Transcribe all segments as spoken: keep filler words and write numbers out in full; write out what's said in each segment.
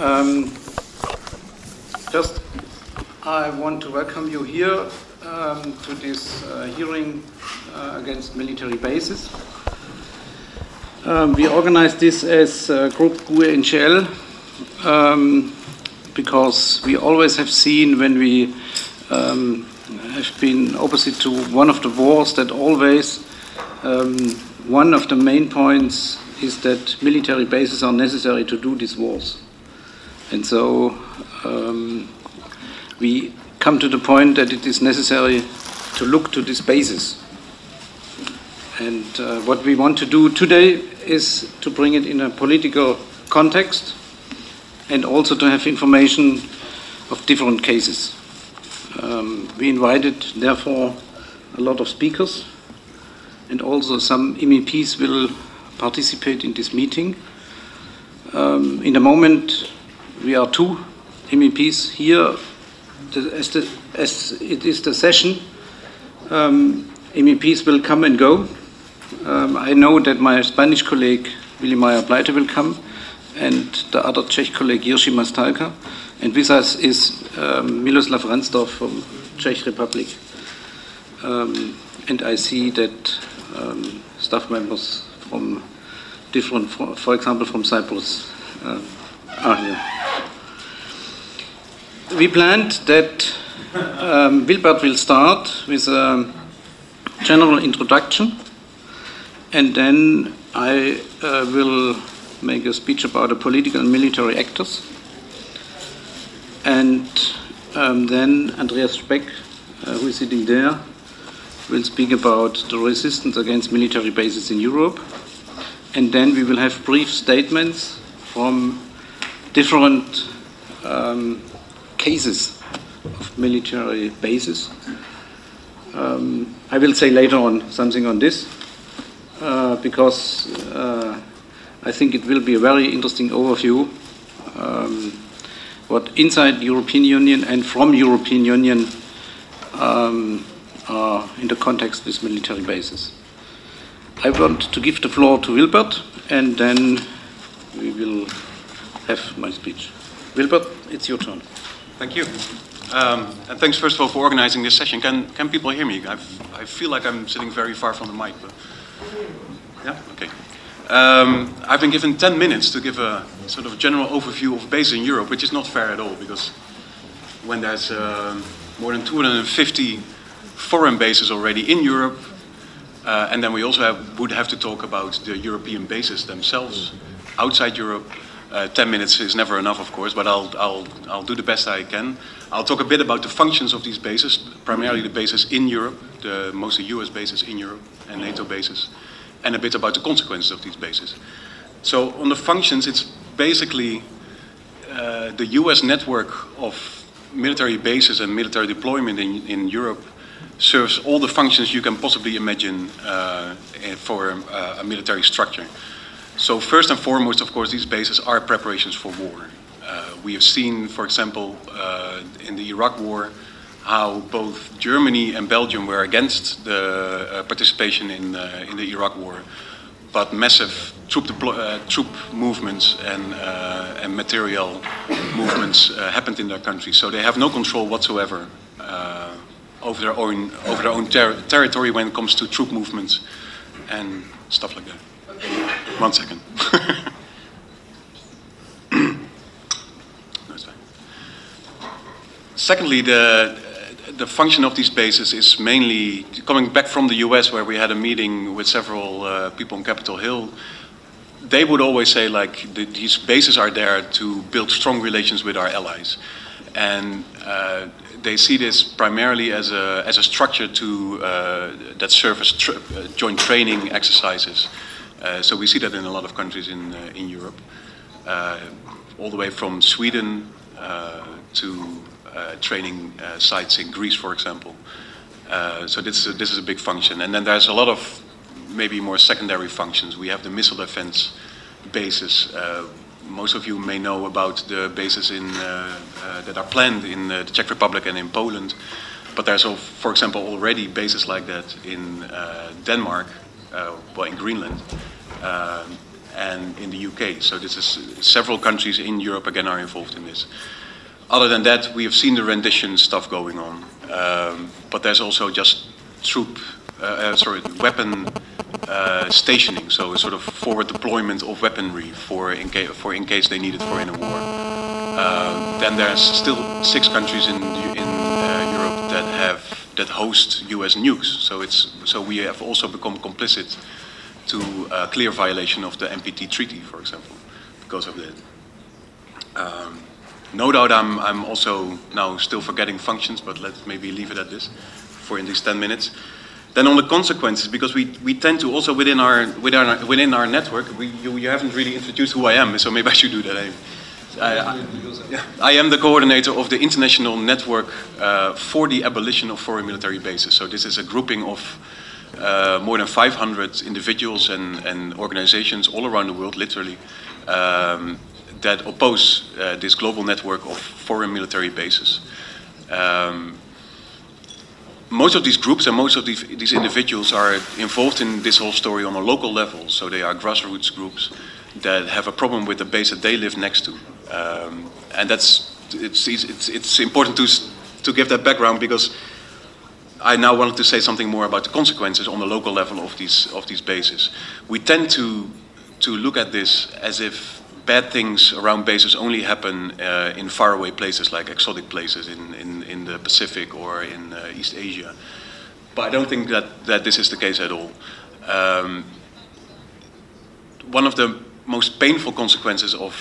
Um, just I want to welcome you here um, to this uh, hearing uh, against military bases. Um, we organized this as uh, Group G U E N G L um, because we always have seen when we um, have been opposite to one of the wars that always um, one of the main points is that military bases are necessary to do these wars. And so um, we come to the point that it is necessary to look to these bases. And uh, what we want to do today is to bring it in a political context and also to have information of different cases. Um, we invited, therefore, a lot of speakers, and also some M E Ps will participate in this meeting. Um, in a moment, we are two M E Ps here. As, the, as it is the session, um, M E Ps will come and go. Um, I know that my Spanish colleague, Willy Meyer-Pleite, will come, and the other Czech colleague, Jiří Mastalka. And with us is um, Miloslav Ransdorf from Czech Republic. Um, and I see that um, staff members from different, for, for example, from Cyprus uh, are here. We planned that um, Wilbert will start with a general introduction, and then I uh, will make a speech about the political and military actors. And um, then Andreas Speck, uh, who is sitting there, will speak about the resistance against military bases in Europe. And then we will have brief statements from different um, cases of military bases. Um, I will say later on something on this, uh, because uh, I think it will be a very interesting overview um, what inside the European Union and from European Union um, are in the context with military bases. I want to give the floor to Wilbert, and then we will have my speech. Wilbert, it's your turn. Thank you. Um, and thanks first of all for organizing this session. Can, can people hear me? I've, I feel like I'm sitting very far from the mic. But yeah, okay. Um, I've been given ten minutes to give a sort of general overview of bases in Europe, which is not fair at all, because when there's uh, more than two hundred fifty foreign bases already in Europe, uh, and then we also have, would have to talk about the European bases themselves outside Europe. Uh, ten minutes is never enough, of course, but I'll, I'll, I'll do the best I can. I'll talk a bit about the functions of these bases, primarily the bases in Europe, the mostly U S bases in Europe and NATO bases, and a bit about the consequences of these bases. So on the functions, it's basically uh, the U S network of military bases and military deployment in, in Europe serves all the functions you can possibly imagine uh, for uh, a military structure. So first and foremost, of course, these bases are preparations for war. Uh, we have seen, for example, uh, in the Iraq War, how both Germany and Belgium were against the uh, participation in, uh, in the Iraq War, but massive troop, uh, troop movements and, uh, and material movements uh, happened in their country. So they have no control whatsoever uh, over their own, over their own ter territory when it comes to troop movements and stuff like that. One second. No, it's fine. Secondly, the the function of these bases is mainly coming back from the U S, where we had a meeting with several uh, people on Capitol Hill. They would always say, like, the, these bases are there to build strong relations with our allies, and uh, they see this primarily as a as a structure to uh, that serve as tr uh, joint training exercises. Uh, so we see that in a lot of countries in, uh, in Europe, uh, all the way from Sweden uh, to uh, training uh, sites in Greece, for example. Uh, so this is, a, this is a big function. And then there's a lot of maybe more secondary functions. We have the missile defense bases. Uh, most of you may know about the bases in, uh, uh, that are planned in uh, the Czech Republic and in Poland. But there's, for example, already bases like that in uh, Denmark, uh, well, in Greenland. Uh, and in the U K. So this is several countries in Europe again are involved in this. Other than that, we have seen the rendition stuff going on, um, but there's also just troop, uh, uh, sorry, weapon uh, stationing, so a sort of forward deployment of weaponry for in, ca for in case they need it for in a war. Uh, then there's still six countries in, in uh, Europe that have that host U S nukes, so it's so we have also become complicit to a clear violation of the N P T treaty, for example, because of that. Um, no doubt I'm, I'm also now still forgetting functions, but let's maybe leave it at this for in these ten minutes. Then on the consequences, because we, we tend to also within our, within our, within our network, we, you, you haven't really introduced who I am, so maybe I should do that. I, I, I, I am the coordinator of the International Network uh, for the Abolition of Foreign Military Bases. So this is a grouping of Uh, more than five hundred individuals and, and organizations all around the world, literally, um, that oppose uh, this global network of foreign military bases. Um, most of these groups and most of these, these individuals are involved in this whole story on a local level, so they are grassroots groups that have a problem with the base that they live next to. Um, and that's, it's, it's, it's important to, to give that background, because I now wanted to say something more about the consequences on the local level of these of these bases. We tend to to look at this as if bad things around bases only happen uh, in faraway places, like exotic places in, in, in the Pacific or in uh, East Asia. But I don't think that, that this is the case at all. Um, one of the most painful consequences of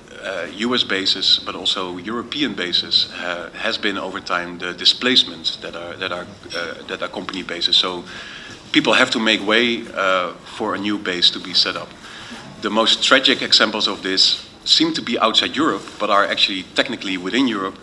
Uh, U S bases, but also European bases, uh, has been over time the displacements that are that are uh, that accompany bases. So people have to make way uh, for a new base to be set up. The most tragic examples of this seem to be outside Europe, but are actually technically within Europe.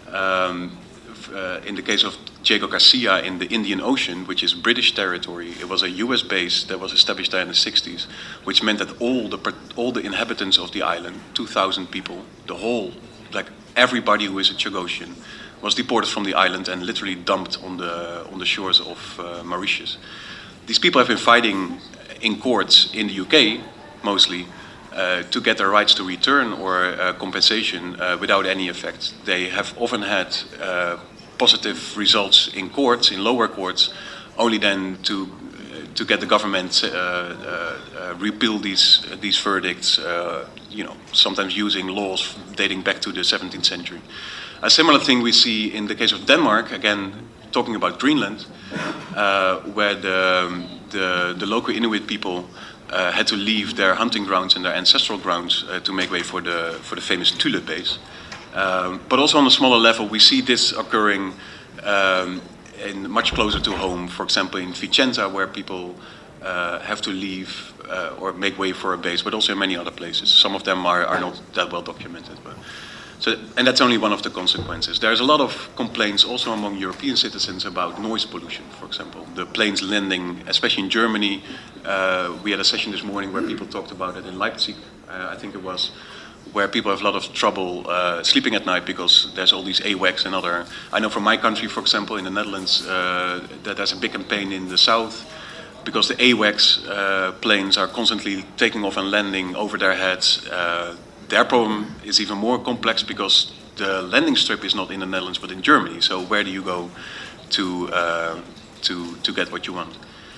Um, uh, in the case of Diego Garcia in the Indian Ocean, which is British territory, it was a U S base that was established there in the sixties, which meant that all the all the inhabitants of the island, two thousand people, the whole, like everybody who is a Chagosian, was deported from the island and literally dumped on the on the shores of uh, Mauritius. These people have been fighting in courts in the U K, mostly, uh, to get their rights to return or uh, compensation uh, without any effect. They have often had uh, positive results in courts, in lower courts, only then to uh, to get the government uh, uh, uh, repeal these uh, these verdicts. Uh, you know, sometimes using laws dating back to the seventeenth century. A similar thing we see in the case of Denmark. Again, talking about Greenland, uh, where the, the the local Inuit people uh, had to leave their hunting grounds and their ancestral grounds uh, to make way for the for the famous Thule base. Um, but also on a smaller level, we see this occurring um, in much closer to home. For example, in Vicenza, where people uh, have to leave uh, or make way for a base, but also in many other places. Some of them are, are not that well documented. But so, and that's only one of the consequences. There's a lot of complaints also among European citizens about noise pollution, for example. The planes landing, especially in Germany. Uh, we had a session this morning where people talked about it in Leipzig, uh, I think it was, where people have a lot of trouble uh, sleeping at night because there's all these A W A Cs and other. I know from my country, for example, in the Netherlands, uh, that there's a big campaign in the south because the A W A Cs uh, planes are constantly taking off and landing over their heads. Uh, their problem is even more complex because the landing strip is not in the Netherlands but in Germany. So where do you go to uh, to to get what you want?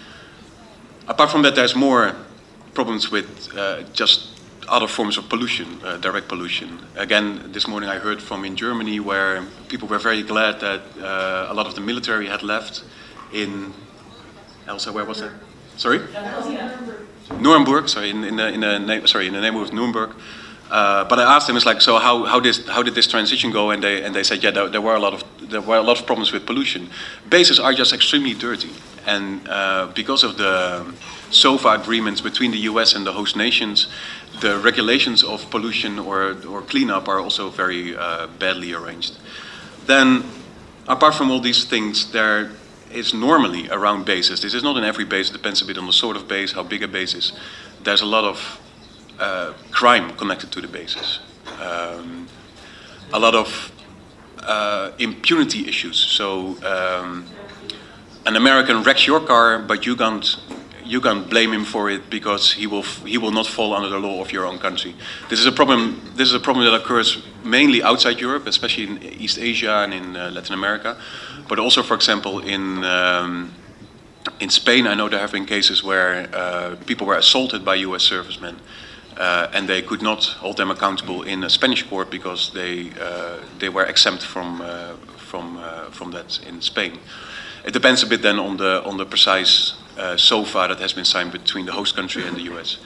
Apart from that, there's more problems with uh, just other forms of pollution, uh, direct pollution. Again, this morning I heard from in Germany where people were very glad that uh, a lot of the military had left in Elsa. Where was that? Sorry, Nuremberg. Sorry, in, in the in the name, sorry in the neighborhood of Nuremberg. Uh, but I asked them, it's like, so how how this how did this transition go? And they and they said, yeah, there, there were a lot of there were a lot of problems with pollution. Bases are just extremely dirty, and uh, because of the SOFA agreements between the U S and the host nations, the regulations of pollution or, or cleanup are also very uh, badly arranged. Then, apart from all these things, there is normally around bases, this is not in every base, it depends a bit on the sort of base, how big a base is, there's a lot of uh, crime connected to the bases. Um, a lot of uh, impunity issues. So, um, an American wrecks your car, but you can't you can't blame him for it because he will f he will not fall under the law of your own country. This is a problem. This is a problem that occurs mainly outside Europe, especially in East Asia and in uh, Latin America, but also, for example, in um, in Spain. I know there have been cases where uh, people were assaulted by U S servicemen, uh, and they could not hold them accountable in a Spanish court because they uh, they were exempt from uh, from uh, from that in Spain. It depends a bit then on the on the precise uh, S O F A that has been signed between the host country and the U S.